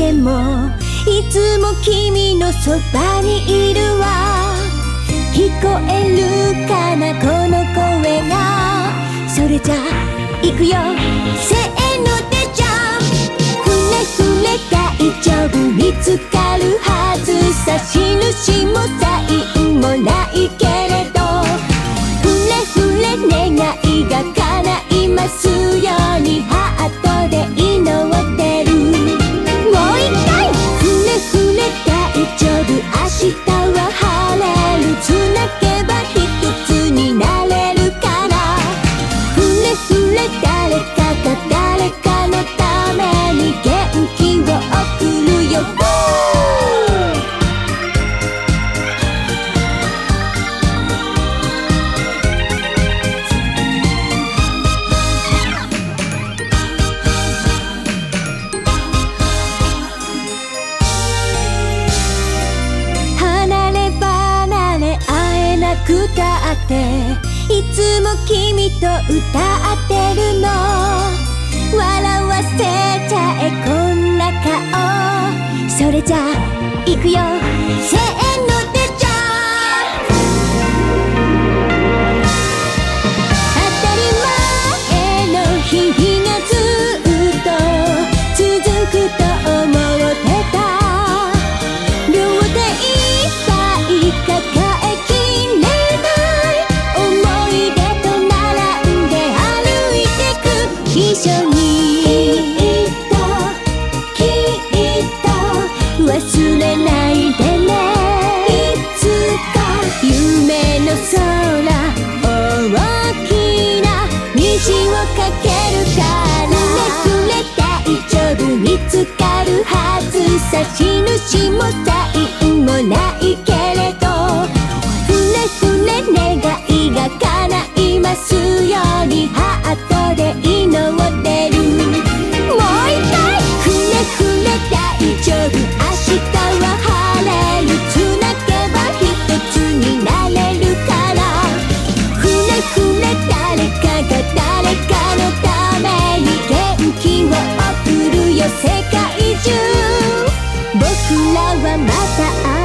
てもいつも君のそばにいるわ。聞こえるかなこの声が。それじゃ行くよ、せーのでジャンプ。ふれふれ大丈夫、見つかるはずさ。印もサインもないけれど、ふれふれ願いが叶いますようにハートで祈ってる。もう一回。ふれふれ大丈夫、明日は晴れる。つなげば一つになれるから。ふれふれ誰かが誰かのために元気を送るよ。離れ離れ会えなくたっていつも君と歌ってるの。笑わせちゃえこんな顔。それじゃ行くよ、せーのでジャンプ。当たり前の日々がずっと続くと思ってた。両手いっぱい抱えきれない思い出と並んで歩いてく。一緒にきっと忘れないでね。いつか夢の空大きな虹をかけるから。ふれふれ大丈夫、見つかるはずさ。印もサインもないけれど、ふれふれ願いが叶いますようにハートで祈ってる。もう一回。ふれふれ大丈夫、明日は晴れる。つなげば一つになれるから。ふれふれ誰かが誰かのために元気を送るよ世界中。僕らはまた会